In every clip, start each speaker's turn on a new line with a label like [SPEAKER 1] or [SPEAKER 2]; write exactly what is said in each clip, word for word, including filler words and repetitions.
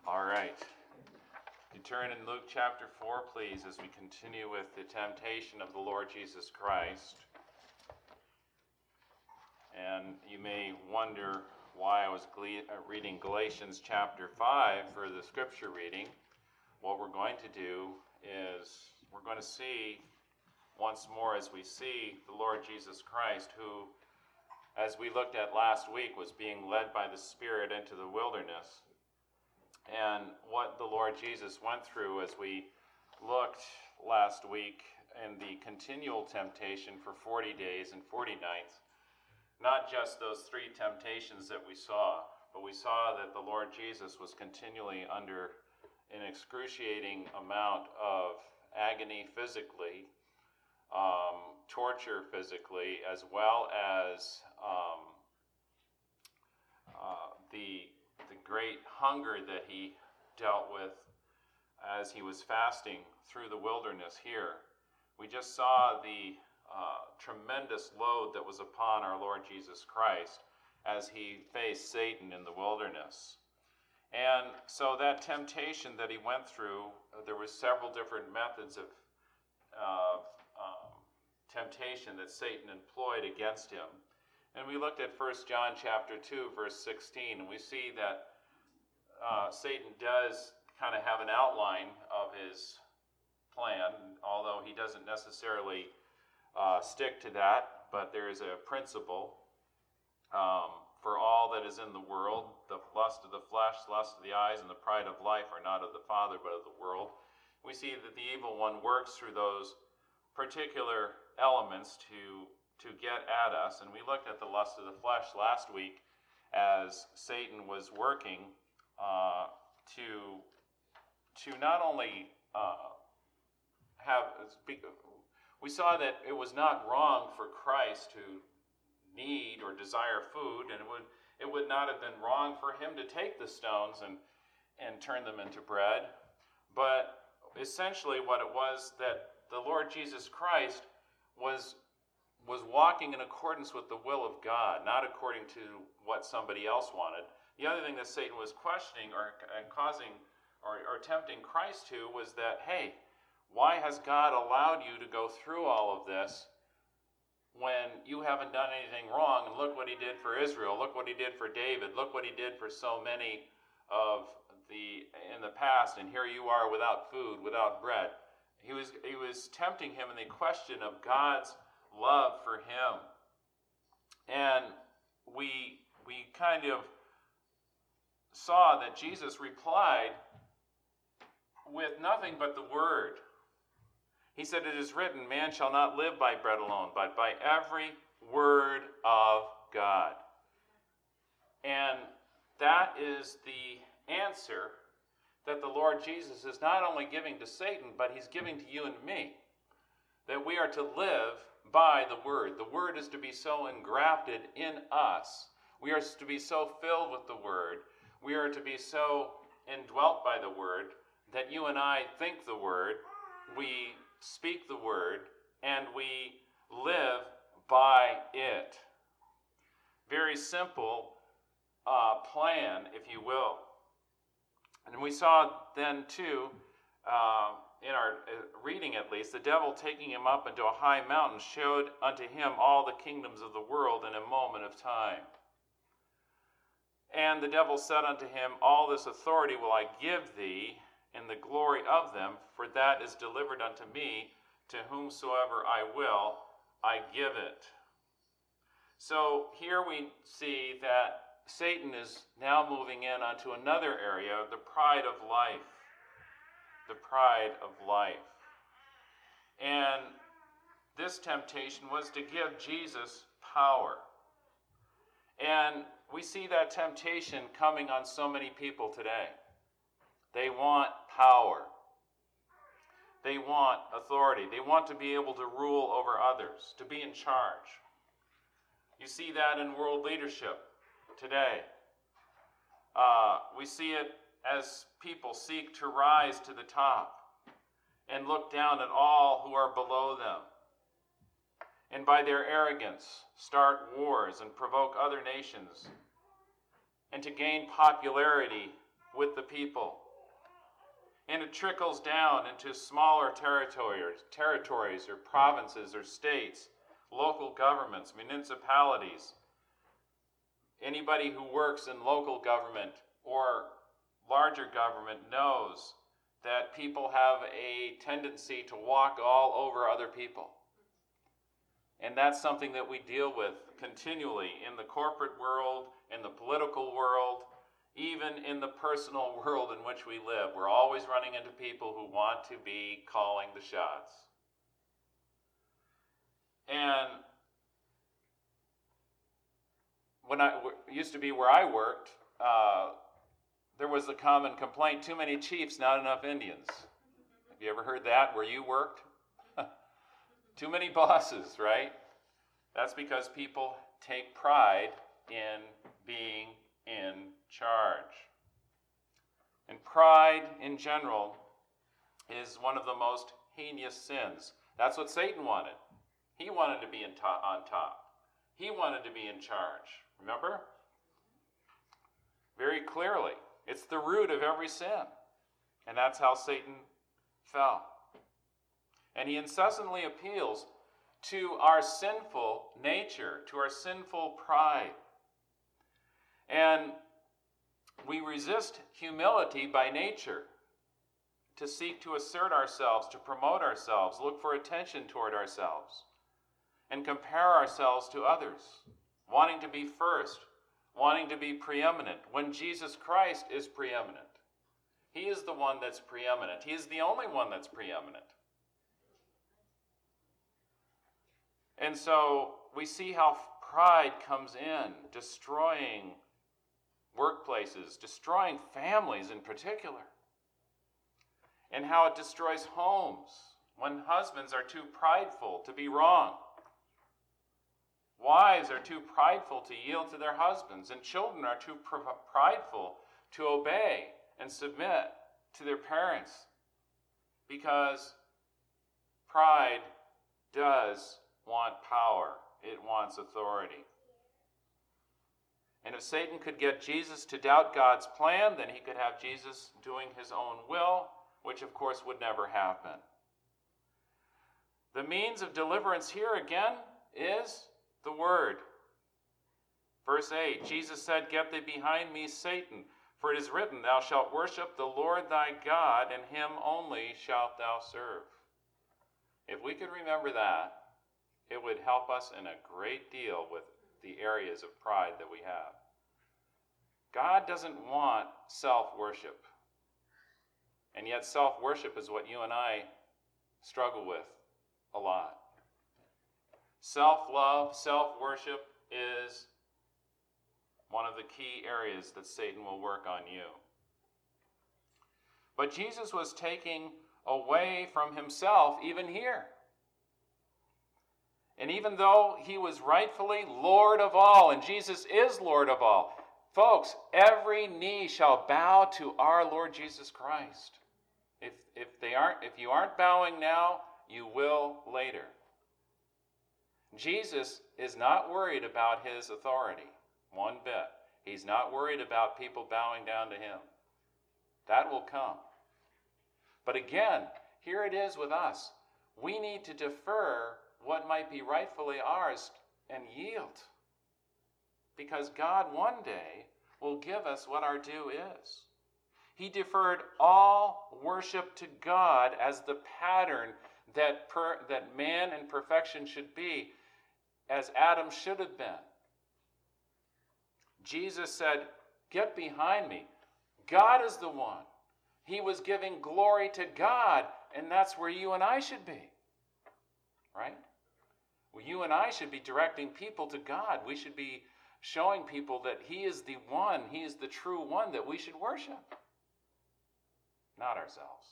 [SPEAKER 1] All right. You turn in Luke chapter four, please, as we continue with the temptation of the Lord Jesus Christ. And you may wonder why I was reading Galatians chapter five for the scripture reading. What we're going to do is we're going to see once more as we see the Lord Jesus Christ, who, as we looked at last week, was being led by the Spirit into the wilderness. And what the Lord Jesus went through as we looked last week in the continual temptation for forty days and forty nights. Not just those three temptations that we saw, but we saw that the Lord Jesus was continually under an excruciating amount of agony physically, um, torture physically, as well as um, uh, the the great hunger that he dealt with as he was fasting through the wilderness here. We just saw the uh, tremendous load that was upon our Lord Jesus Christ as he faced Satan in the wilderness. And so that temptation that he went through, uh, there were several different methods of uh, um, temptation that Satan employed against him. And we looked at First John chapter two, verse sixteen, and we see that uh, Satan does kind of have an outline of his plan, although he doesn't necessarily uh, stick to that, but there is a principle. Um, for all that is in the world, the lust of the flesh, lust of the eyes, and the pride of life are not of the Father, but of the world. We see that the evil one works through those particular elements to to get at us. And we looked at the lust of the flesh last week as Satan was working uh, to, to not only uh, have, we saw that it was not wrong for Christ to need or desire food, and it would, it would not have been wrong for him to take the stones and, and turn them into bread. But essentially what it was that the Lord Jesus Christ was was walking in accordance with the will of God, not according to what somebody else wanted. The other thing that Satan was questioning or and causing or, or tempting Christ to was that, hey, why has God allowed you to go through all of this when you haven't done anything wrong? And look what he did for Israel. Look what he did for David. Look what he did for so many of the in the past. And here you are without food, without bread. He was he was tempting him in the question of God's love for him. And we we kind of saw that Jesus replied with nothing but the word. He said, "It is written, man shall not live by bread alone, but by every word of God." And that is the answer that the Lord Jesus is not only giving to Satan, but he's giving to you and me. That we are to live by the word. The word is to be so engrafted in us. We are to be so filled with the word. We are to be so indwelt by the word that you and I think the word, we speak the word, and we live by it. Very simple uh, plan, if you will. And we saw then too, uh, in our reading at least, the devil taking him up into a high mountain showed unto him all the kingdoms of the world in a moment of time. And the devil said unto him, all this authority will I give thee, and the glory of them, for that is delivered unto me, to whomsoever I will, I give it. So here we see that Satan is now moving in onto another area, the pride of life. The pride of life. And this temptation was to give Jesus power. And we see that temptation coming on so many people today. They want power. They want authority. They want to be able to rule over others, to be in charge. You see that in world leadership today. Uh, we see it as people seek to rise to the top and look down at all who are below them. And by their arrogance, start wars and provoke other nations, and to gain popularity with the people. And it trickles down into smaller territories, territories or provinces or states, local governments, municipalities. Anybody who works in local government or larger government knows that people have a tendency to walk all over other people. And that's something that we deal with continually in the corporate world, in the political world, even in the personal world in which we live. We're always running into people who want to be calling the shots. And when I used to be where I worked, uh, there was a common complaint: too many chiefs, not enough Indians. Have you ever heard that where you worked? Too many bosses, right? That's because people take pride in being in charge. And pride in general is one of the most heinous sins. That's what Satan wanted. He wanted to be in to- on top. He wanted to be in charge. Remember? Very clearly. It's the root of every sin. And that's how Satan fell. And he incessantly appeals to our sinful nature, to our sinful pride. And we resist humility by nature, to seek to assert ourselves, to promote ourselves, look for attention toward ourselves, and compare ourselves to others, wanting to be first, wanting to be preeminent, when Jesus Christ is preeminent. He is the one that's preeminent. He is the only one that's preeminent. And so we see how pride comes in, destroying workplaces, destroying families in particular, and how it destroys homes when husbands are too prideful to be wrong. Wives are too prideful to yield to their husbands, and children are too pr- prideful to obey and submit to their parents, because pride does want power. It wants authority. And if Satan could get Jesus to doubt God's plan, then he could have Jesus doing his own will, which of course would never happen. The means of deliverance here again is the Word. Verse eight, Jesus said, "Get thee behind me, Satan, for it is written, Thou shalt worship the Lord thy God, and him only shalt thou serve." If we could remember that, it would help us in a great deal with the areas of pride that we have. God doesn't want self-worship. And yet self-worship is what you and I struggle with a lot. Self-love, self-worship is one of the key areas that Satan will work on you. But Jesus was taking away from himself even here. And even though he was rightfully Lord of all, and Jesus is Lord of all, folks, every knee shall bow to our Lord Jesus Christ. If, if, they aren't, if you aren't bowing now, you will later. Jesus is not worried about his authority one bit. He's not worried about people bowing down to him. That will come. But again, here it is with us. We need to defer what might be rightfully ours and yield. Because God one day will give us what our due is. He deferred all worship to God as the pattern that, per, that man in perfection should be, as Adam should have been. Jesus said, "Get behind me." God is the one. He was giving glory to God, and that's where you and I should be. Right? Well, you and I should be directing people to God. We should be showing people that he is the one, he is the true one that we should worship, not ourselves.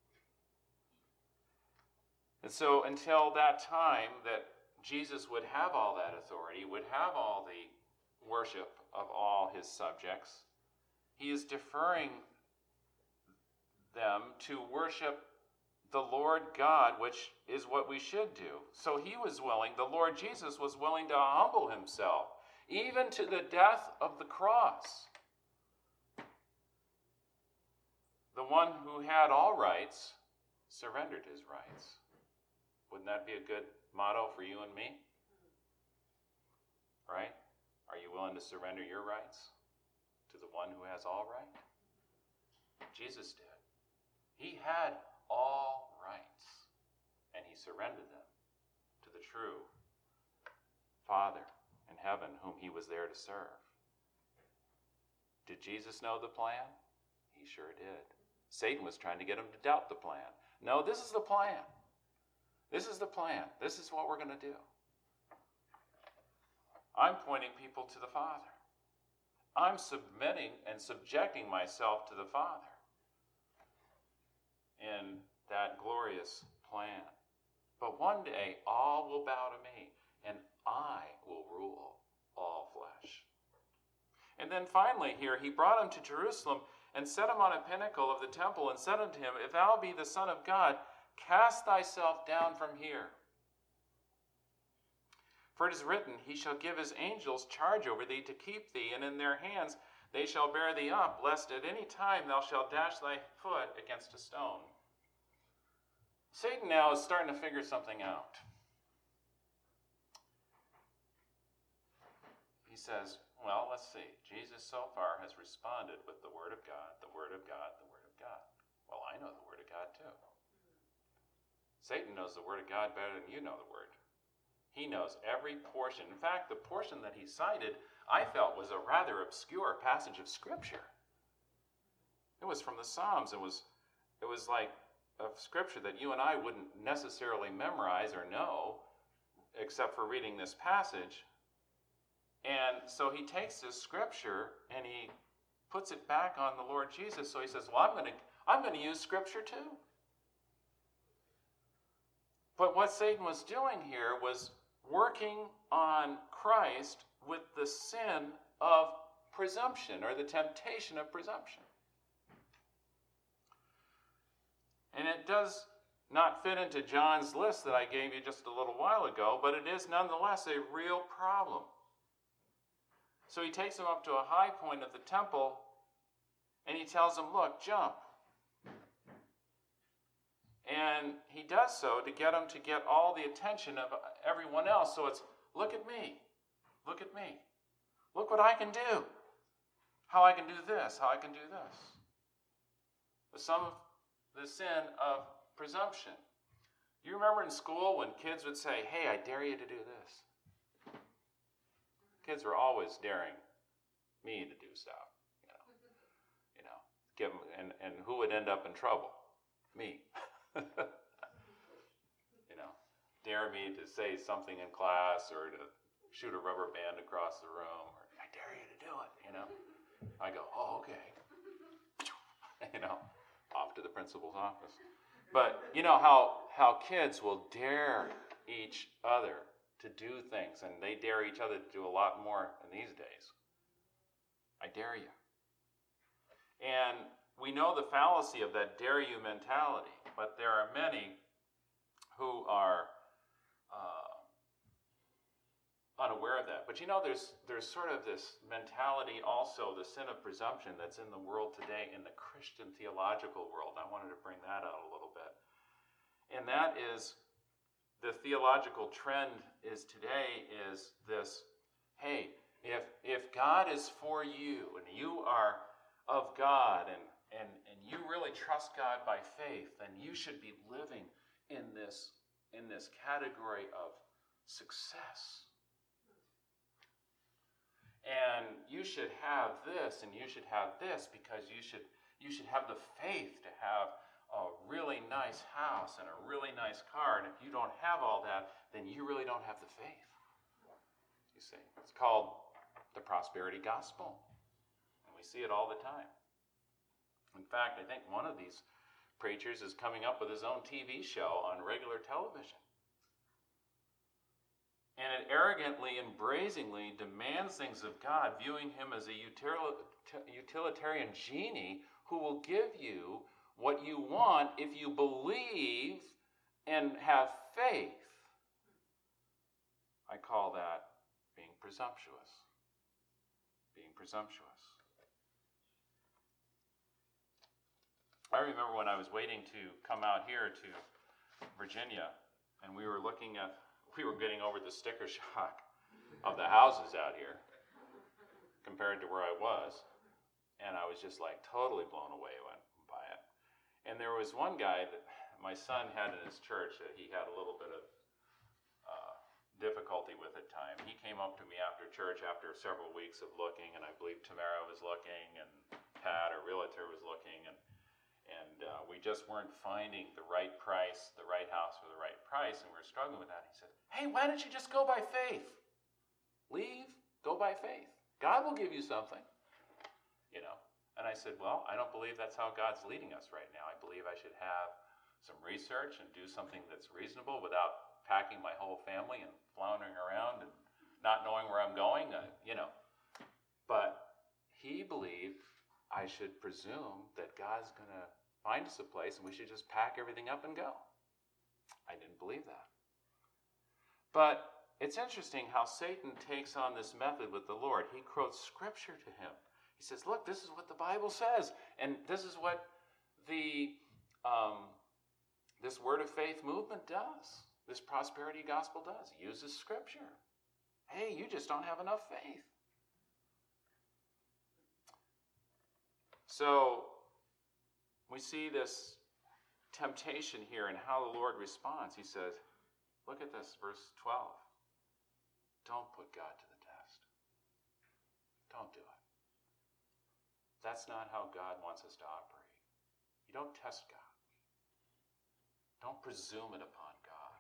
[SPEAKER 1] And so until that time that Jesus would have all that authority, would have all the worship of all his subjects, he is deferring them to worship the Lord God, which is what we should do. So he was willing, the Lord Jesus was willing to humble himself, even to the death of the cross. The the one who had all rights surrendered his rights. Wouldn't that be a good motto for you and me? Right? Are you willing to surrender your rights to the one who has all right? Jesus did. He had all rights, and he surrendered them to the true Father in heaven whom he was there to serve. Did Jesus know the plan? He sure did. Satan was trying to get him to doubt the plan. No, this is the plan. This is the plan. This is what we're going to do. I'm pointing people to the Father. I'm submitting and subjecting myself to the Father in that glorious plan. But one day, all will bow to me, and I will rule all flesh. And then finally here, he brought him to Jerusalem and set him on a pinnacle of the temple and said unto him, If thou be the Son of God, cast thyself down from here. For it is written, He shall give his angels charge over thee to keep thee, and in their hands they shall bear thee up, lest at any time thou shalt dash thy foot against a stone. Satan now is starting to figure something out. He says, well, let's see. Jesus so far has responded with the Word of God, the Word of God, the Word of God. Well, I know the Word of God too. Satan knows the Word of God better than you know the Word. He knows every portion. In fact, the portion that he cited, I felt was a rather obscure passage of Scripture. It was from the Psalms. It was, it was like a Scripture that you and I wouldn't necessarily memorize or know, except for reading this passage. And so he takes this Scripture and he puts it back on the Lord Jesus. So he says, well, I'm going to, I'm going to use Scripture too. But what Satan was doing here was working on Christ with the sin of presumption, or the temptation of presumption. And it does not fit into John's list that I gave you just a little while ago, but it is nonetheless a real problem. So he takes him up to a high point of the temple, and he tells him, look, jump. And he does so to get him to get all the attention of everyone else. So it's, look at me. Look at me. Look what I can do. How I can do this. How I can do this. The sum of the sin of presumption. You remember in school when kids would say, hey, I dare you to do this. Kids were always daring me to do stuff. You know, you know give them, and, and who would end up in trouble? Me. You know, dare me to say something in class or to shoot a rubber band across the room, or I dare you to do it, you know. I go, oh, okay. You know, off to the principal's office. But you know how, how kids will dare each other to do things, and they dare each other to do a lot more in these days. I dare you. And we know the fallacy of that dare you mentality, but there are many who are uh, unaware of that. But you know, there's there's sort of this mentality also, the sin of presumption that's in the world today, in the Christian theological world. I wanted to bring that out a little bit. And that is, the theological trend is today is this, hey, if if God is for you and you are of God and And, and you really trust God by faith, then you should be living in this, in this category of success. And you should have this, and you should have this, because you should, you should have the faith to have a really nice house and a really nice car. And if you don't have all that, then you really don't have the faith. You see, it's called the prosperity gospel. And we see it all the time. In fact, I think one of these preachers is coming up with his own T V show on regular television. And it arrogantly and brazenly demands things of God, viewing him as a utilitarian genie who will give you what you want if you believe and have faith. I call that being presumptuous. Being presumptuous. I remember when I was waiting to come out here to Virginia, and we were looking at, we were getting over the sticker shock of the houses out here compared to where I was. And I was just like totally blown away by it. And there was one guy that my son had in his church that he had a little bit of uh, difficulty with at time. He came up to me after church after several weeks of looking, and I believe Tamara was looking, and Pat, our realtor, was looking, and and uh, we just weren't finding the right price, the right house for the right price, and we were struggling with that. He said, hey, why don't you just go by faith? Leave, go by faith. God will give you something. You know, and I said, well, I don't believe that's how God's leading us right now. I believe I should have some research and do something that's reasonable without packing my whole family and floundering around and not knowing where I'm going, uh, you know. But he believed I should presume that God's going to find us a place and we should just pack everything up and go. I didn't believe that. But it's interesting how Satan takes on this method with the Lord. He quotes scripture to him. He says, look, this is what the Bible says, and this is what the um, this word of faith movement does. This prosperity gospel does. It uses scripture. Hey, you just don't have enough faith. So we see this temptation here and how the Lord responds. He says, look at this, verse twelve. Don't put God to the test. Don't do it. That's not how God wants us to operate. You don't test God. Don't presume it upon God.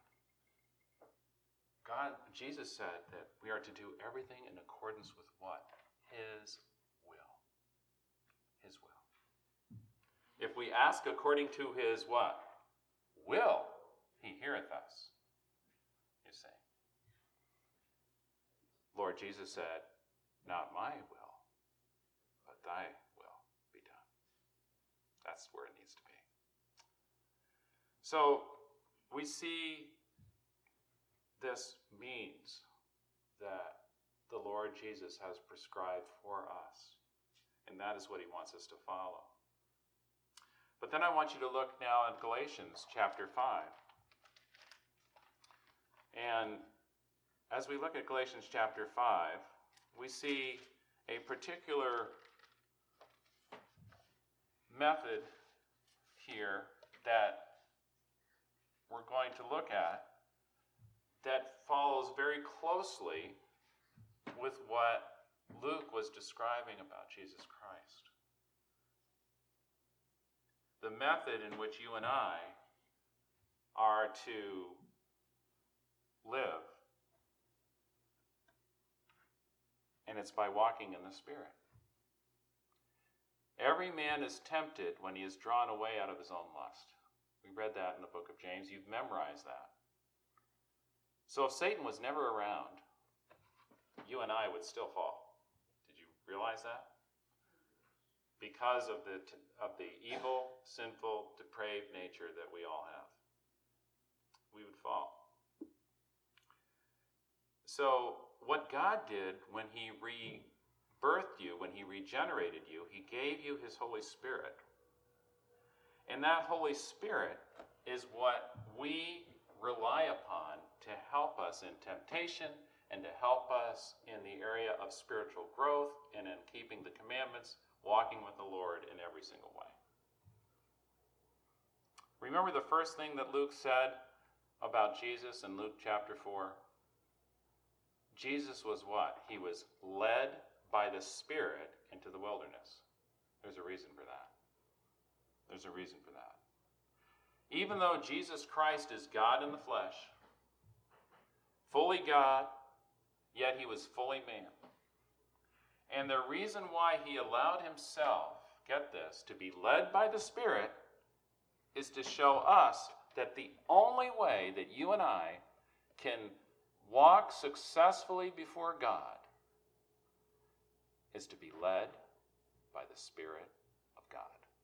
[SPEAKER 1] God, Jesus said that we are to do everything in accordance with what? His will. His will. If we ask according to his what? Will, he heareth us. You see. Lord Jesus said, not my will, but thy will be done. That's where it needs to be. So we see this means that the Lord Jesus has prescribed for us, and that is what he wants us to follow. But then I want you to look now at Galatians chapter five. And as we look at Galatians chapter five, we see a particular method here that we're going to look at that follows very closely with what Luke was describing about Jesus Christ. The method in which you and I are to live. And it's by walking in the Spirit. Every man is tempted when he is drawn away out of his own lust. We read that in the book of James. You've memorized that. So if Satan was never around, you and I would still fall. Did you realize that? Because of the of the evil, sinful, depraved nature that we all have. We would fall. So what God did when he rebirthed you, when he regenerated you, he gave you his Holy Spirit. And that Holy Spirit is what we rely upon to help us in temptation and to help us in the area of spiritual growth and in keeping the commandments, walking with the Lord in every single way. Remember the first thing that Luke said about Jesus in Luke chapter four? Jesus was what? He was led by the Spirit into the wilderness. There's a reason for that. There's a reason for that. Even though Jesus Christ is God in the flesh, fully God, yet he was fully man. And the reason why he allowed himself, get this, to be led by the Spirit is to show us that the only way that you and I can walk successfully before God is to be led by the Spirit of God.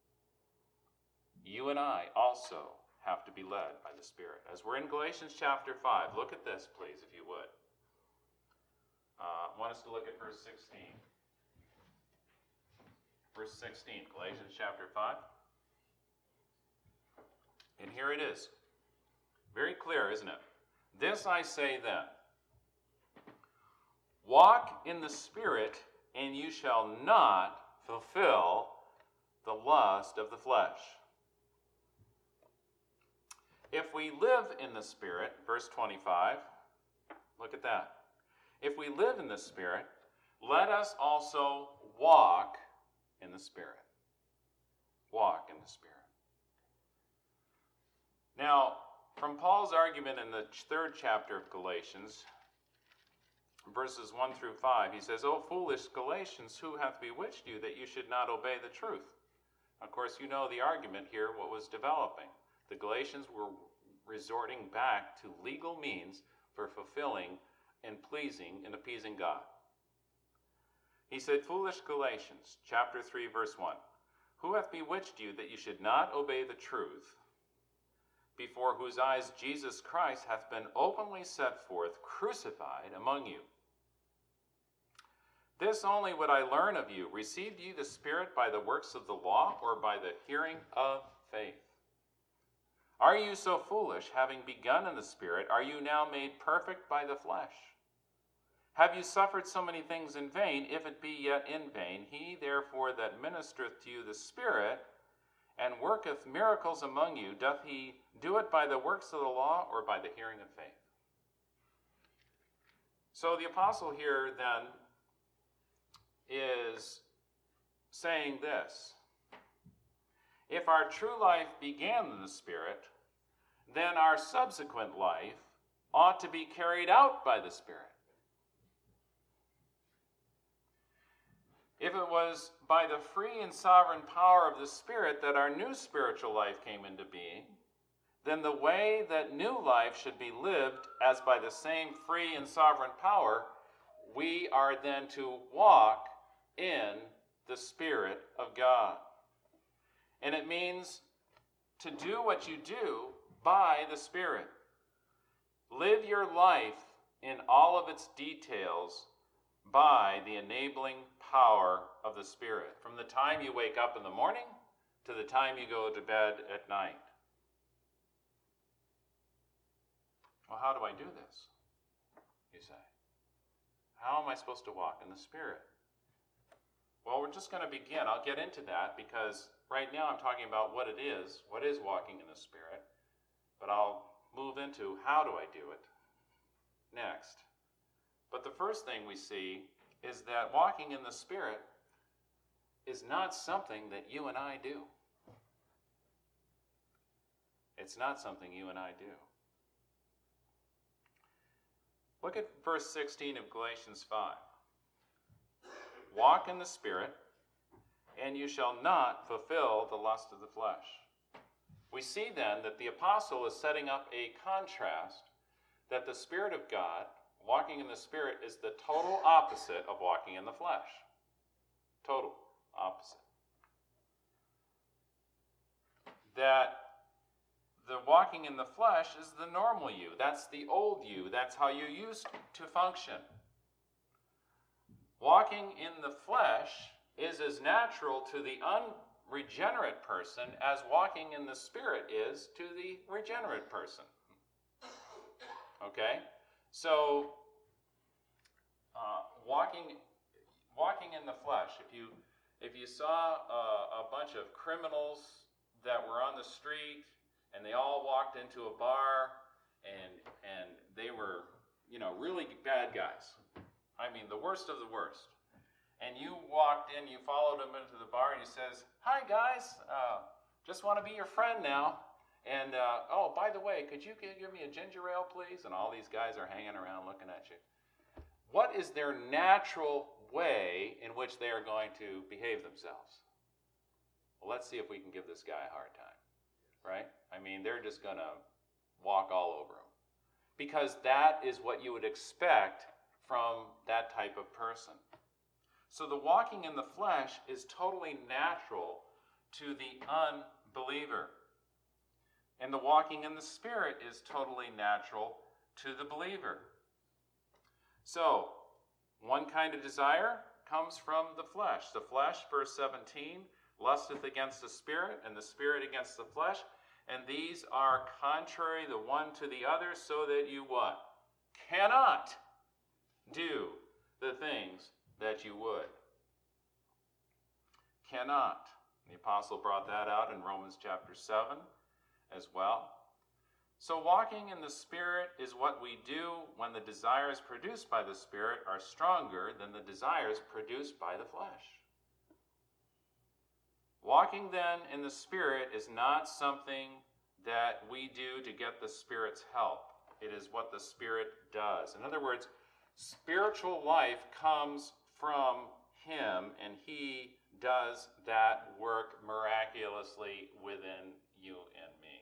[SPEAKER 1] You and I also have to be led by the Spirit. As we're in Galatians chapter five, look at this, please, if you would. Uh, I want us to look at verse sixteen. Verse sixteen, Galatians chapter five. And here it is. Very clear, isn't it? This I say then, walk in the Spirit, and you shall not fulfill the lust of the flesh. If we live in the Spirit, verse twenty-five, look at that. If we live in the Spirit, let us also walk in the Spirit. Walk in the Spirit. Now, from Paul's argument in the third chapter of Galatians, verses one through five, he says, O foolish Galatians, who hath bewitched you that you should not obey the truth? Of course, you know the argument here, what was developing. The Galatians were resorting back to legal means for fulfilling and pleasing and appeasing God. He said, Foolish Galatians, chapter three, verse one, who hath bewitched you that you should not obey the truth, before whose eyes Jesus Christ hath been openly set forth, crucified among you? This only would I learn of you. Received ye the Spirit by the works of the law, or by the hearing of faith? Are you so foolish, having begun in the Spirit, are you now made perfect by the flesh? Have you suffered so many things in vain, if it be yet in vain? He therefore that ministereth to you the Spirit, and worketh miracles among you, doth he do it by the works of the law, or by the hearing of faith? So the apostle here then is saying this. If our true life began in the Spirit, then our subsequent life ought to be carried out by the Spirit. If it was by the free and sovereign power of the Spirit that our new spiritual life came into being, then the way that new life should be lived as by the same free and sovereign power, we are then to walk in the Spirit of God. And it means to do what you do by the Spirit. Live your life in all of its details by the enabling power of the Spirit, from the time you wake up in the morning to the time you go to bed at night. Well, how do I do this? You say. How am I supposed to walk in the Spirit? Well, we're just going to begin. I'll get into that because right now I'm talking about what it is, what is walking in the Spirit, but I'll move into how do I do it next. But the first thing we see is that walking in the Spirit is not something that you and I do. It's not something you and I do. Look at verse sixteen of Galatians five. Walk in the Spirit, and you shall not fulfill the lust of the flesh. We see then that the apostle is setting up a contrast that the Spirit of God, walking in the Spirit, is the total opposite of walking in the flesh. Total opposite. That the walking in the flesh is the normal you. That's the old you. That's how you used to function. Walking in the flesh is as natural to the unregenerate person as walking in the Spirit is to the regenerate person. Okay? So, uh, walking, walking in the flesh. If you, if you saw a, a bunch of criminals that were on the street and they all walked into a bar and and they were, you know, really bad guys. I mean, the worst of the worst. And you walked in, you followed them into the bar, and he says, "Hi guys, uh, just want to be your friend now. And, uh, oh, by the way, could you give me a ginger ale, please?" And all these guys are hanging around looking at you. What is their natural way in which they are going to behave themselves? Well, let's see if we can give this guy a hard time, right? I mean, they're just going to walk all over him. Because that is what you would expect from that type of person. So the walking in the flesh is totally natural to the unbeliever. And the walking in the Spirit is totally natural to the believer. So, one kind of desire comes from the flesh. The flesh, verse seventeen, lusteth against the Spirit, and the Spirit against the flesh. and these are contrary the one to the other, so that you what? Cannot do the things that you would. Cannot. The apostle brought that out in Romans chapter seven as well. So walking in the Spirit is what we do when the desires produced by the Spirit are stronger than the desires produced by the flesh. Walking then in the Spirit is not something that we do to get the Spirit's help. It is what the Spirit does. In other words, spiritual life comes from Him, and He does that work miraculously within you and me.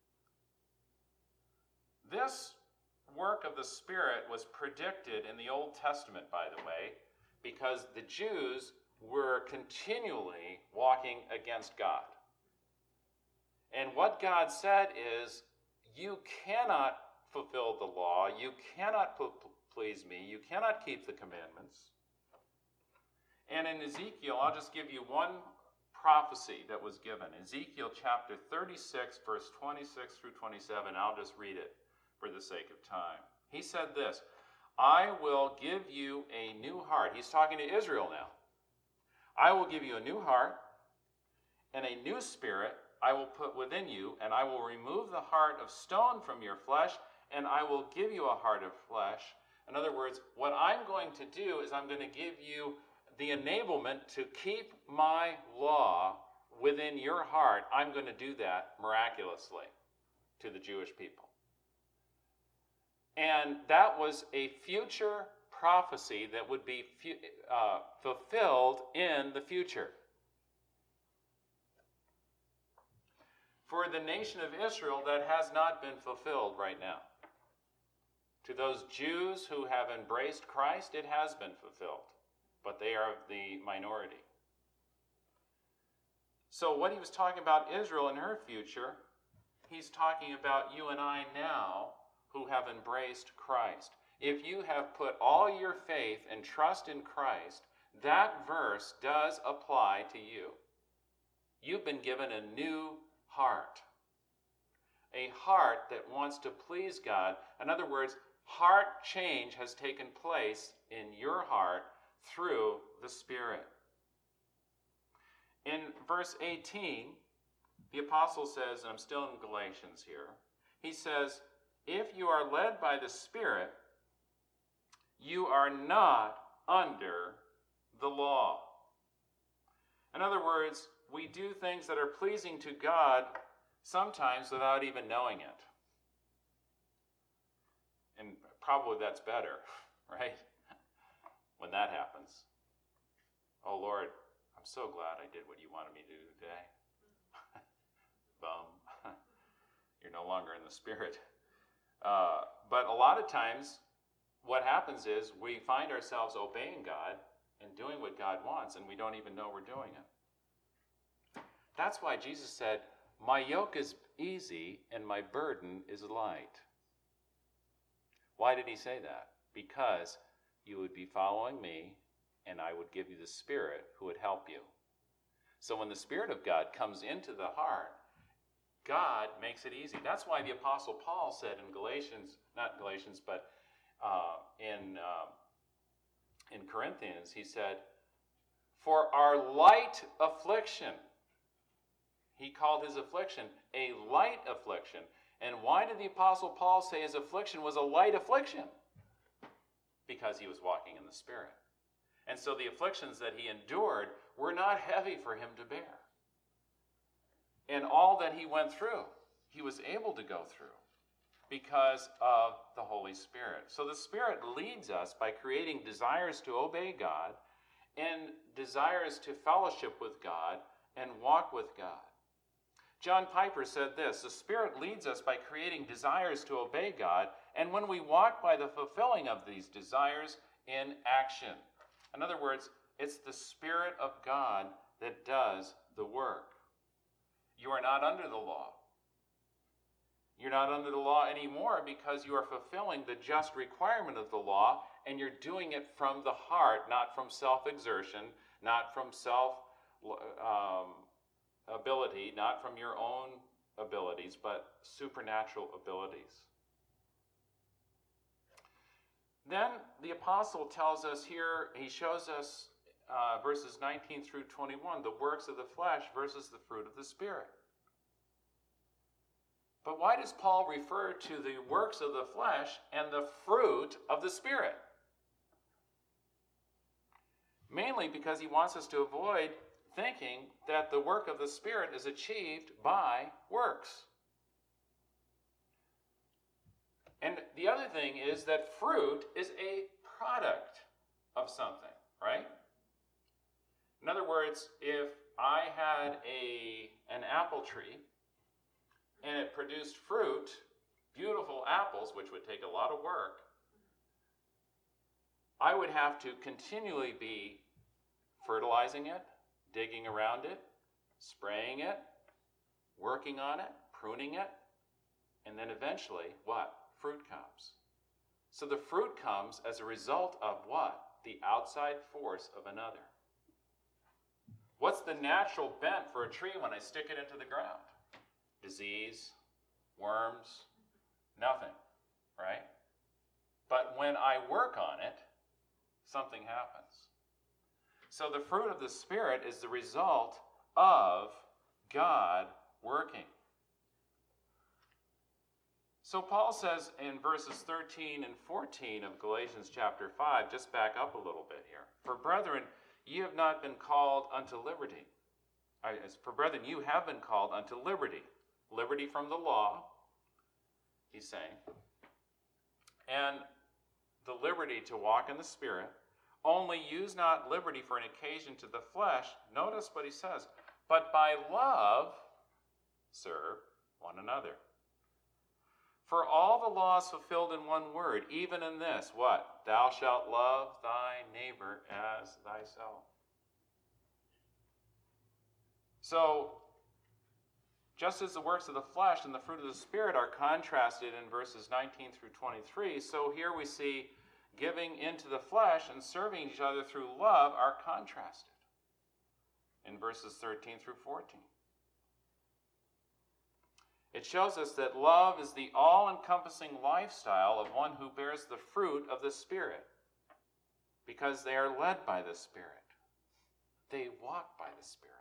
[SPEAKER 1] This work of the Spirit was predicted in the Old Testament, by the way, because the Jews were continually walking against God. And what God said is, you cannot fulfill the law, you cannot please me, you cannot keep the commandments. And in Ezekiel, I'll just give you one prophecy that was given. Ezekiel chapter thirty-six, verse twenty-six through twenty-seven. I'll just read it for the sake of time. He said this, I will give you a new heart. He's talking to Israel now. I will give you a new heart, and a new spirit I will put within you, and I will remove the heart of stone from your flesh, and I will give you a heart of flesh. In other words, what I'm going to do is I'm going to give you the enablement to keep my law within your heart. I'm going to do that miraculously to the Jewish people. And that was a future prophecy that would be uh, fulfilled in the future. For the nation of Israel, that has not been fulfilled right now. To those Jews who have embraced Christ, it has been fulfilled, but they are the minority. So what he was talking about Israel in her future, he's talking about you and I now who have embraced Christ. If you have put all your faith and trust in Christ, that verse does apply to you. You've been given a new heart. A heart that wants to please God. In other words, heart change has taken place in your heart through the Spirit. In verse eighteen, the apostle says, and I'm still in Galatians here, he says, if you are led by the Spirit, you are not under the law. In other words, we do things that are pleasing to God sometimes without even knowing it. And probably that's better, right? When that happens. Oh Lord, I'm so glad I did what you wanted me to do today. Boom. You're no longer in the Spirit. Uh, but a lot of times, what happens is we find ourselves obeying God and doing what God wants, and we don't even know we're doing it. That's why Jesus said, my yoke is easy and my burden is light. Why did he say that? Because you would be following me, and I would give you the Spirit who would help you. So when the Spirit of God comes into the heart, God makes it easy. That's why the Apostle Paul said in Galatians, not Galatians, but uh, in, uh, in Corinthians, he said, for our light affliction, he called his affliction a light affliction. And why did the Apostle Paul say his affliction was a light affliction? Because he was walking in the Spirit. And so the afflictions that he endured were not heavy for him to bear. And all that he went through, he was able to go through because of the Holy Spirit. So the Spirit leads us by creating desires to obey God and desires to fellowship with God and walk with God. John Piper said this, the Spirit leads us by creating desires to obey God, and when we walk by the fulfilling of these desires in action. In other words, it's the Spirit of God that does the work. You are not under the law. You're not under the law anymore because you are fulfilling the just requirement of the law, and you're doing it from the heart, not from self-exertion, not from self um, ability, not from your own abilities, but supernatural abilities. Then the apostle tells us here, he shows us uh, verses nineteen through twenty-one, the works of the flesh versus the fruit of the Spirit. But why does Paul refer to the works of the flesh and the fruit of the Spirit? Mainly because he wants us to avoid thinking that the work of the Spirit is achieved by works. And the other thing is that fruit is a product of something, right? In other words, if I had a, an apple tree and it produced fruit, beautiful apples, which would take a lot of work, I would have to continually be fertilizing it, digging around it, spraying it, working on it, pruning it, and then eventually, what? Fruit comes. So the fruit comes as a result of what? The outside force of another. What's the natural bent for a tree when I stick it into the ground? Disease, worms, nothing, right? But when I work on it, something happens. So the fruit of the Spirit is the result of God working. So Paul says in verses thirteen and fourteen of Galatians chapter five, just back up a little bit here. For brethren, ye have not been called unto liberty. For brethren, you have been called unto liberty. Liberty from the law, he's saying. And the liberty to walk in the Spirit. Only use not liberty for an occasion to the flesh. Notice what he says. But by love serve one another. For all the law is fulfilled in one word, even in this, what? Thou shalt love thy neighbor as thyself. So, just as the works of the flesh and the fruit of the Spirit are contrasted in verses nineteen through twenty-three, so here we see giving into the flesh and serving each other through love are contrasted in verses thirteen through fourteen. It shows us that love is the all-encompassing lifestyle of one who bears the fruit of the Spirit because they are led by the Spirit. They walk by the Spirit.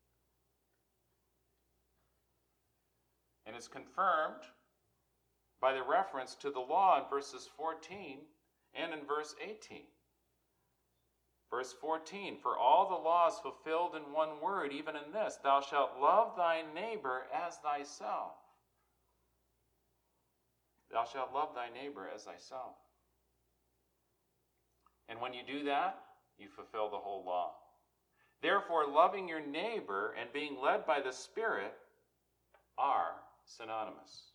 [SPEAKER 1] And it's confirmed by the reference to the law in verses fourteen and in verse eighteen. Verse fourteen, for all the law is fulfilled in one word, even in this, thou shalt love thy neighbor as thyself. Thou shalt love thy neighbor as thyself. And when you do that, you fulfill the whole law. Therefore, loving your neighbor and being led by the Spirit are synonymous.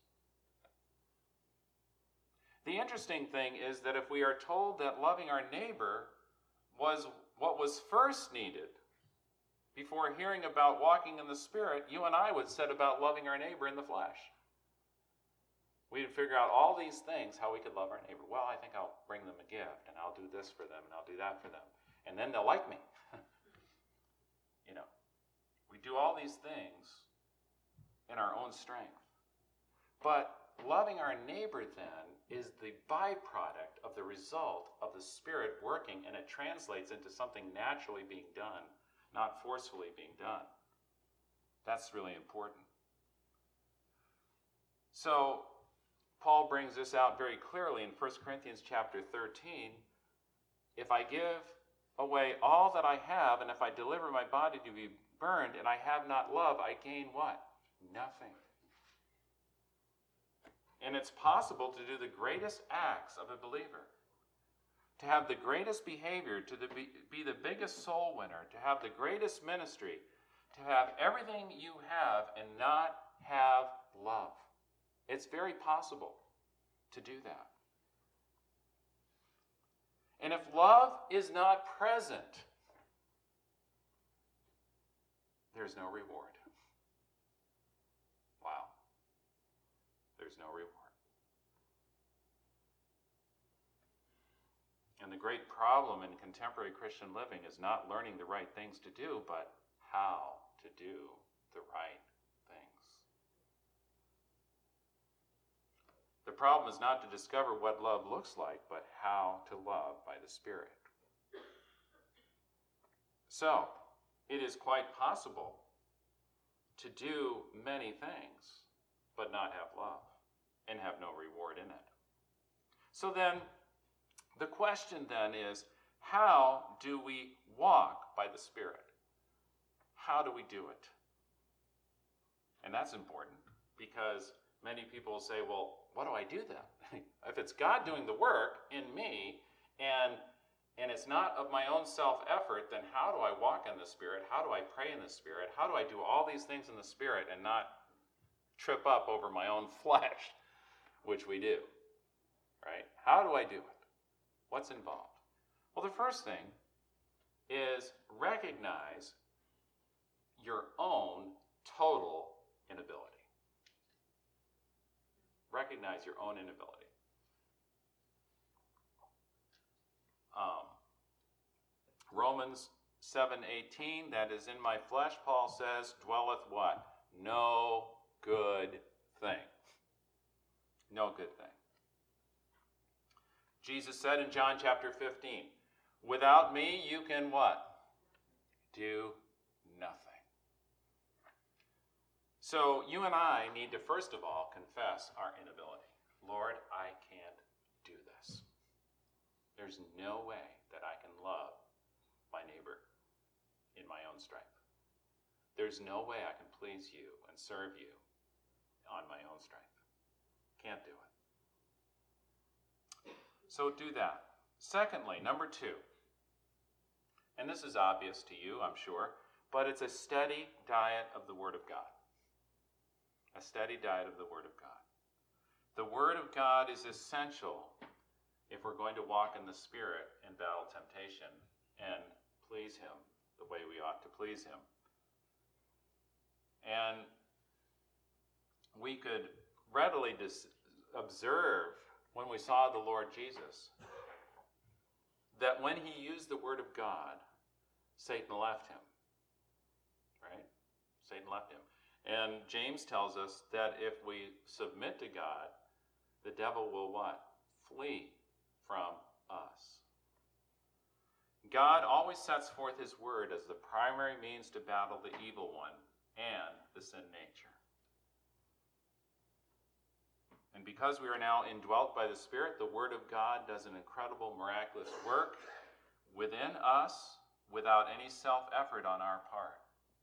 [SPEAKER 1] The interesting thing is that if we are told that loving our neighbor was what was first needed before hearing about walking in the Spirit, you and I would set about loving our neighbor in the flesh. We'd figure out all these things, how we could love our neighbor. Well, I think I'll bring them a gift, and I'll do this for them, and I'll do that for them. And then they'll like me. You know, we do all these things in our own strength. But loving our neighbor then is the byproduct of the result of the Spirit working, and it translates into something naturally being done, not forcefully being done. That's really important. So, Paul brings this out very clearly in First Corinthians chapter thirteen. If I give away all that I have, and if I deliver my body to be burned, and I have not love, I gain what? Nothing. And it's possible to do the greatest acts of a believer, to have the greatest behavior, to the, be, be the biggest soul winner, to have the greatest ministry, to have everything you have and not have love. It's very possible to do that. And if love is not present, there's no reward. Wow. There's no reward. And the great problem in contemporary Christian living is not learning the right things to do, but how to do the right things. problem is not to discover what love looks like, but how to love by the Spirit. So, it is quite possible to do many things, but not have love and have no reward in it. So then, the question then is, how do we walk by the Spirit? How do we do it? And that's important because many people say, well, what do I do then? If it's God doing the work in me and and it's not of my own self-effort, then how do I walk in the Spirit? How do I pray in the Spirit? How do I do all these things in the Spirit and not trip up over my own flesh, which we do, right? How do I do it? What's involved? Well, the first thing is recognize your own total inability. Recognize your own inability. Um, Romans seven eighteen, that is in my flesh, Paul says, dwelleth what? No good thing. No good thing. Jesus said in John chapter fifteen, without me you can what? Do nothing. So you and I need to first of all confess our inability. Lord, I can't do this. There's no way that I can love my neighbor in my own strength. There's no way I can please you and serve you on my own strength. Can't do it. So do that. Secondly, number two, and this is obvious to you, I'm sure, but it's a steady diet of the Word of God. A steady diet of the Word of God. The Word of God is essential if we're going to walk in the Spirit and battle temptation and please Him the way we ought to please Him. And we could readily dis- observe when we saw the Lord Jesus that when He used the Word of God, Satan left Him. Right? Satan left Him. And James tells us that if we submit to God, the devil will what? Flee from us. God always sets forth His Word as the primary means to battle the evil one and the sin nature. And because we are now indwelt by the Spirit, the Word of God does an incredible, miraculous work within us without any self-effort on our part.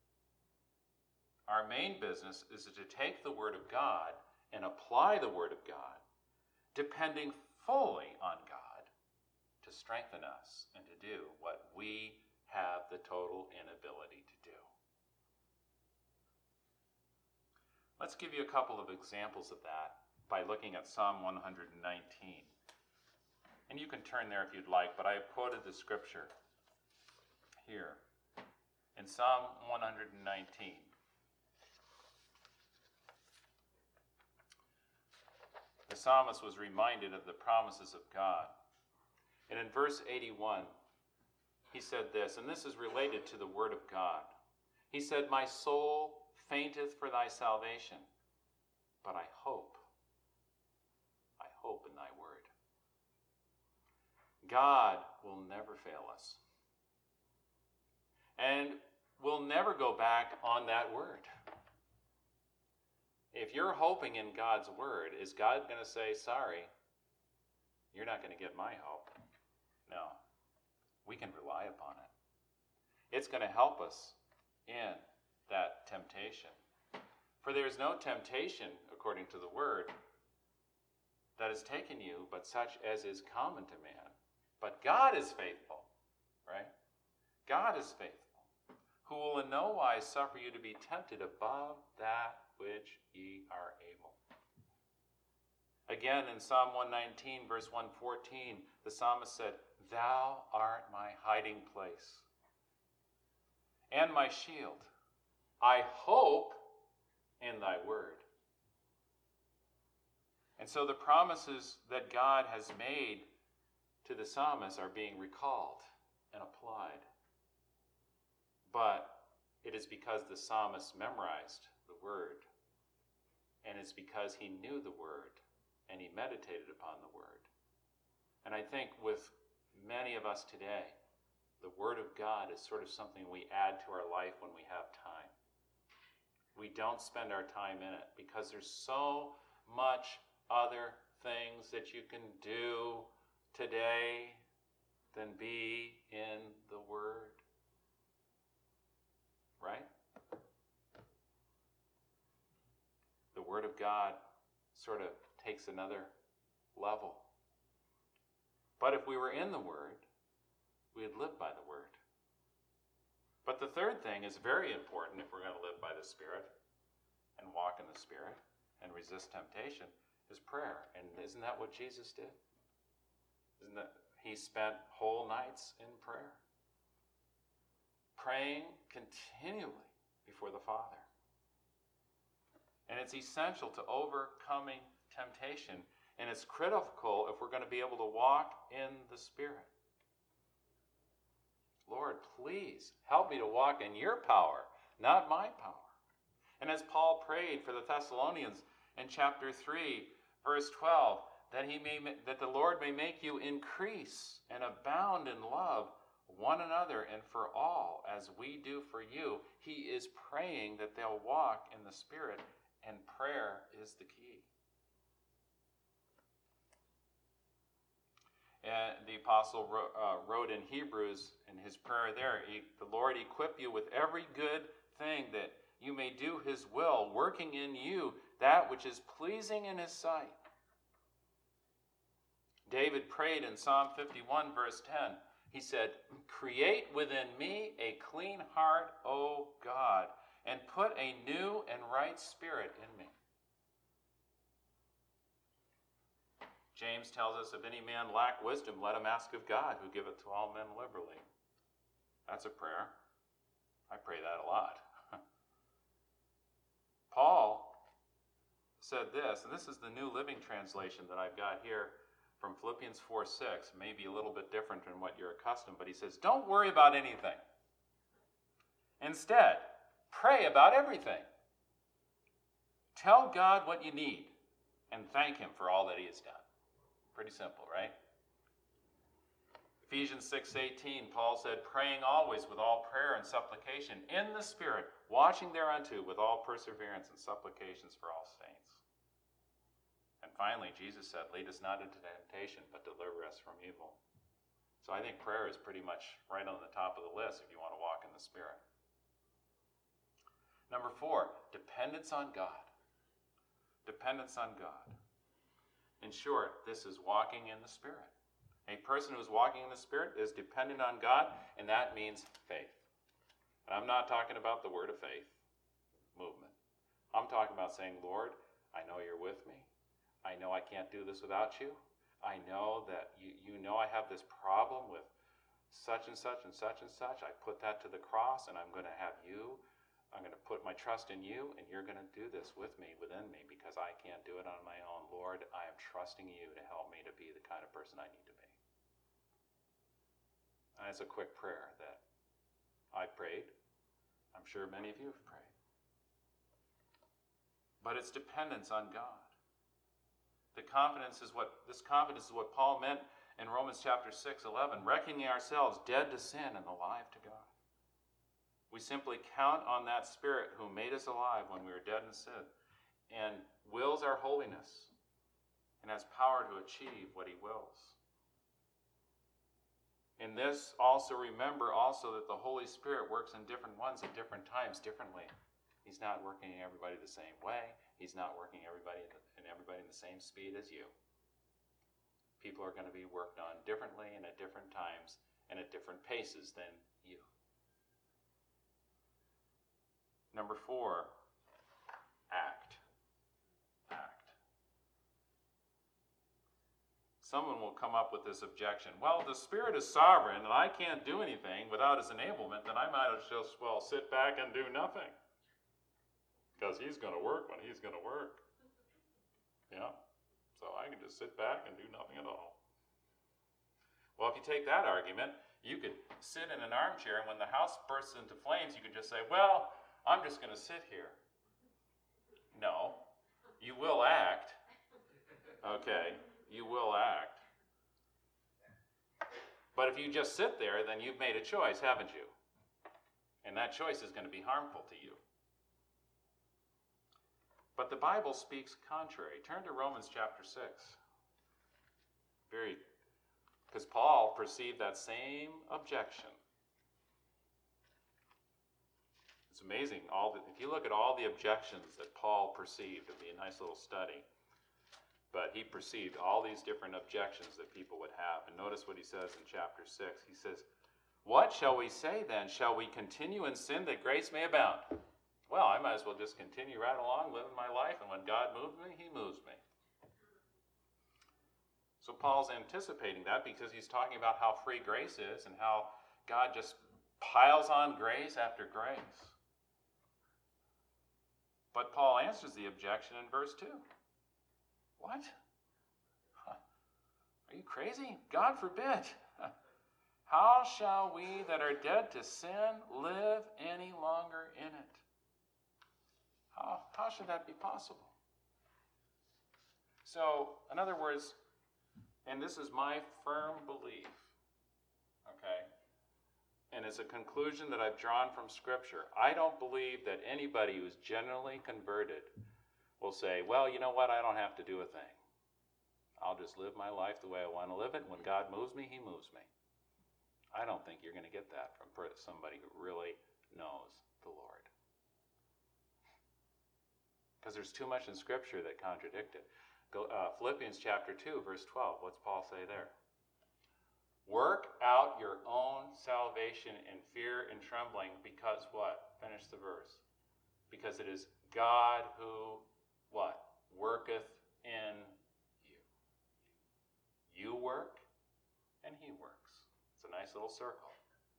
[SPEAKER 1] Our main business is to take the Word of God and apply the Word of God, depending fully on God to strengthen us and to do what we have the total inability to do. Let's give you a couple of examples of that by looking at Psalm one nineteen. And you can turn there if you'd like, but I have quoted the scripture here in Psalm one nineteen. The psalmist was reminded of the promises of God. And in verse eighty-one, he said this, and this is related to the Word of God. He said, my soul fainteth for thy salvation, but I hope, I hope in thy word. God will never fail us. And we'll never go back on that word. If you're hoping in God's word, is God going to say, sorry, you're not going to get my hope? No. We can rely upon it. It's going to help us in that temptation. For there is no temptation, according to the word, that has taken you, but such as is common to man. But God is faithful, right? God is faithful, who will in no wise suffer you to be tempted above that which ye are able. Again, in Psalm one nineteen, verse one fourteen, the psalmist said, thou art my hiding place and my shield. I hope in thy word. And so the promises that God has made to the psalmist are being recalled and applied. But it is because the psalmist memorized the word, and it's because he knew the word and he meditated upon the word. And I think with many of us today, the word of God is sort of something we add to our life when we have time. We don't spend our time in it because there's so much other things that you can do today than be in the word. Right? The word of God sort of takes another level. But if we were in the word, we'd live by the word. But the third thing is very important if we're going to live by the Spirit and walk in the Spirit and resist temptation, is prayer. And isn't that what Jesus did? Isn't that he spent whole nights in prayer, praying continually before the Father. And it's essential to overcoming temptation, and it's critical if we're going to be able to walk in the Spirit. Lord, please help me to walk in your power, not my power. And as Paul prayed for the Thessalonians in chapter three, verse twelve, that he may that the Lord may make you increase and abound in love one another and for all, as we do for you. He is praying that they'll walk in the Spirit, and prayer is the key. And the apostle wrote, uh, wrote in Hebrews, in his prayer there, the Lord equip you with every good thing that you may do his will, working in you that which is pleasing in his sight. David prayed in Psalm fifty-one, verse ten. He said, create within me a clean heart, O God, and put a new and right spirit in me. James tells us, if any man lack wisdom, let him ask of God, who giveth to all men liberally. That's a prayer. I pray that a lot. Paul said this, and this is the New Living Translation that I've got here from Philippians four six, maybe a little bit different than what you're accustomed, but he says, don't worry about anything. Instead, pray about everything. Tell God what you need and thank him for all that he has done. Pretty simple, right? Ephesians six eighteen, Paul said, praying always with all prayer and supplication in the Spirit, watching thereunto with all perseverance and supplications for all saints. And finally, Jesus said, lead us not into temptation, but deliver us from evil. So I think prayer is pretty much right on the top of the list if you want to walk in the Spirit. Number four, dependence on God. Dependence on God. In short, this is walking in the Spirit. A person who's walking in the Spirit is dependent on God, and that means faith. And I'm not talking about the word of faith movement. I'm talking about saying, Lord, I know you're with me. I know I can't do this without you. I know that you, you know I have this problem with such and such and such and such. I put that to the cross, and I'm going to have you. I'm going to put my trust in you, and you're going to do this with me, within me, because I can't do it on my own. Lord, I am trusting you to help me to be the kind of person I need to be. And it's a quick prayer that I prayed. I'm sure many of you have prayed. But it's dependence on God. The confidence is what, this confidence is what Paul meant in Romans chapter six eleven, reckoning ourselves dead to sin and alive to God. We simply count on that Spirit who made us alive when we were dead in sin and wills our holiness and has power to achieve what he wills. In this, also remember also that the Holy Spirit works in different ones at different times differently. He's not working everybody the same way. He's not working everybody and everybody in the same speed as you. People are going to be worked on differently and at different times and at different paces than you. Number four, act. Act. Someone will come up with this objection. Well, the Spirit is sovereign and I can't do anything without his enablement, then I might as just well sit back and do nothing. Because he's going to work when he's going to work. Yeah. So I can just sit back and do nothing at all. Well, if you take that argument, you could sit in an armchair and when the house bursts into flames, you could just say, well, I'm just going to sit here. No, you will act, if you just sit there, then you've made a choice, haven't you? And that choice is going to be harmful to you. But the Bible speaks contrary. Turn to Romans chapter six. Very, because Paul perceived that same objection. It's amazing. All the, if you look at all the objections that Paul perceived, it'd be a nice little study. But he perceived all these different objections that people would have. And notice what he says in chapter six. He says, "What shall we say then? Shall we continue in sin that grace may abound?" Well, I might as well just continue right along living my life, and when God moves me, he moves me. So Paul's anticipating that because he's talking about how free grace is and how God just piles on grace after grace. But Paul answers the objection in verse two. What? Are you crazy? God forbid. How shall we that are dead to sin live any longer in it? How, how should that be possible? So, in other words, and this is my firm belief, okay, and it's a conclusion that I've drawn from Scripture. I don't believe that anybody who's genuinely converted will say, well, you know what, I don't have to do a thing. I'll just live my life the way I want to live it. When God moves me, he moves me. I don't think you're going to get that from somebody who really knows the Lord. Because there's too much in Scripture that contradict it. Go, uh, Philippians chapter two, verse twelve. What's Paul say there? Work out your own salvation in fear and trembling, because what? Finish the verse. Because it is God who, what? Worketh in you. You work, and he works. It's a nice little circle.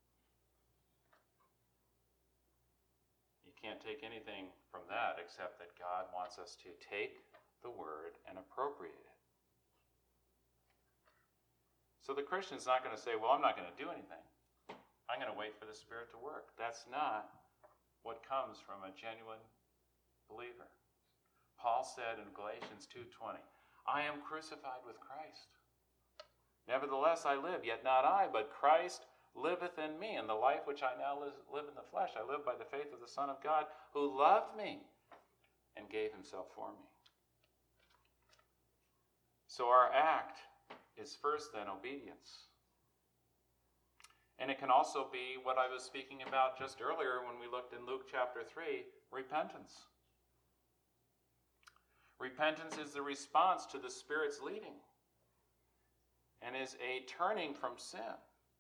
[SPEAKER 1] You can't take anything from that except that God wants us to take the word and appropriate it. So the Christian's not going to say, well, I'm not going to do anything. I'm going to wait for the Spirit to work. That's not what comes from a genuine believer. Paul said in Galatians two twenty, I am crucified with Christ. Nevertheless I live, yet not I, but Christ liveth in me. And the life which I now live in the flesh, I live by the faith of the Son of God, who loved me and gave himself for me. So our act is first then obedience. And it can also be what I was speaking about just earlier when we looked in Luke chapter three, repentance. Repentance is the response to the Spirit's leading and is a turning from sin.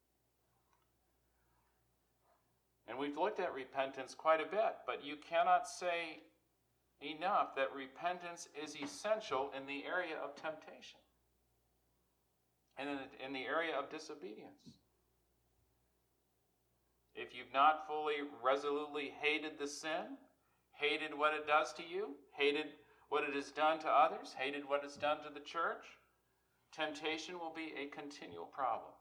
[SPEAKER 1] And we've looked at repentance quite a bit, but you cannot say enough that repentance is essential in the area of temptation and in the, in the area of disobedience. If you've not fully, resolutely hated the sin, hated what it does to you, hated what it has done to others, hated what it's done to the church, temptation will be a continual problem.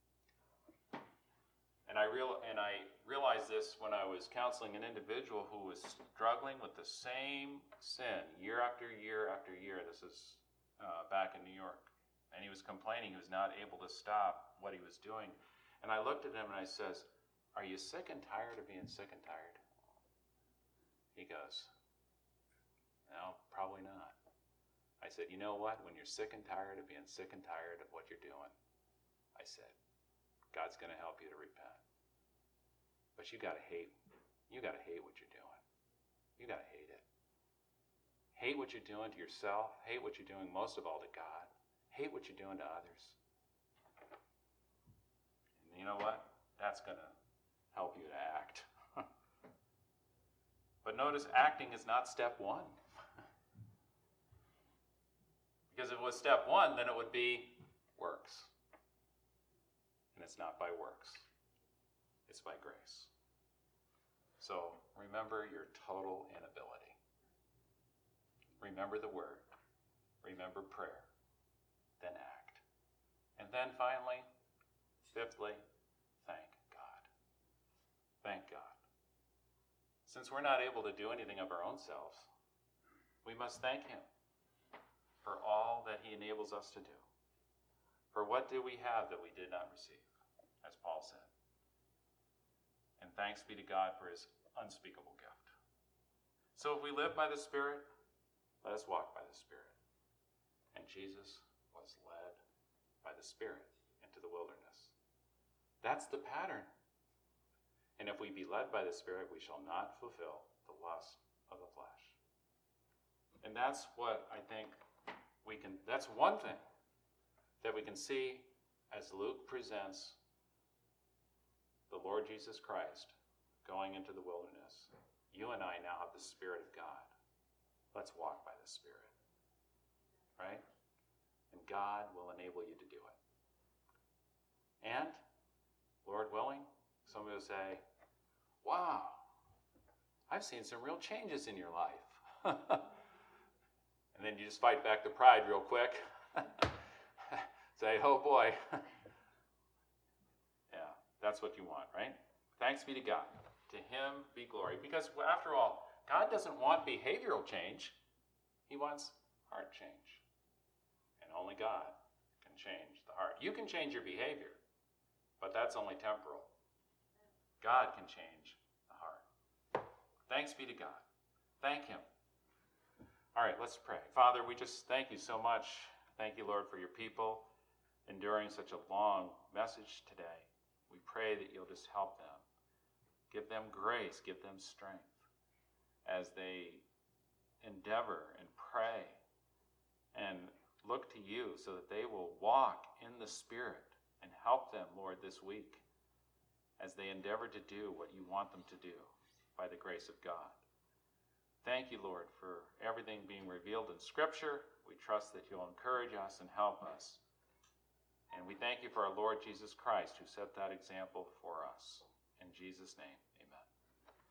[SPEAKER 1] And I real and I realized this when I was counseling an individual who was struggling with the same sin year after year after year. This is uh, back in New York. And he was complaining he was not able to stop what he was doing. And I looked at him and I says, are you sick and tired of being sick and tired? He goes, no, probably not. I said, you know what? When you're sick and tired of being sick and tired of what you're doing, I said, God's going to help you to repent. But you got to hate, you got to hate what you're doing. You got to hate it. Hate what you're doing to yourself. Hate what you're doing most of all to God. Hate what you're doing to others. And you know what? That's going to help you to act. But notice, acting is not step one. Because if it was step one, then it would be works. And it's not by works. It's by grace. So remember your total inability. Remember the word. Remember prayer. Then act. And then finally, fifthly, thank God. Thank God. Since we're not able to do anything of our own selves, we must thank him for all that he enables us to do. For what do we have that we did not receive? as Paul said. And thanks be to God for his unspeakable gift. So if we live by the Spirit, let us walk by the Spirit. And Jesus was led by the Spirit into the wilderness. That's the pattern. And if we be led by the Spirit, we shall not fulfill the lust of the flesh. And that's what I think we can, that's one thing that we can see as Luke presents the Lord Jesus Christ going into the wilderness. You and I now have the Spirit of God. Let's walk by the Spirit. Right? And God will enable you to do it. And, Lord willing, somebody will say, wow, I've seen some real changes in your life. And then you just fight back the pride real quick. Say, oh boy. Yeah, that's what you want, right? Thanks be to God. To him be glory. Because after all, God doesn't want behavioral change. He wants heart change. And only God can change the heart. You can change your behavior, but that's only temporal. God can change the heart. Thanks be to God. Thank him. All right, let's pray. Father, we just thank you so much. Thank you, Lord, for your people enduring such a long message today. We pray that you'll just help them. Give them grace, give them strength as they endeavor and pray and look to you so that they will walk in the Spirit, and help them, Lord, this week as they endeavor to do what you want them to do by the grace of God. Thank you, Lord, for everything being revealed in Scripture. We trust that you'll encourage us and help us. And we thank you for our Lord Jesus Christ, who set that example for us. In Jesus' name, amen.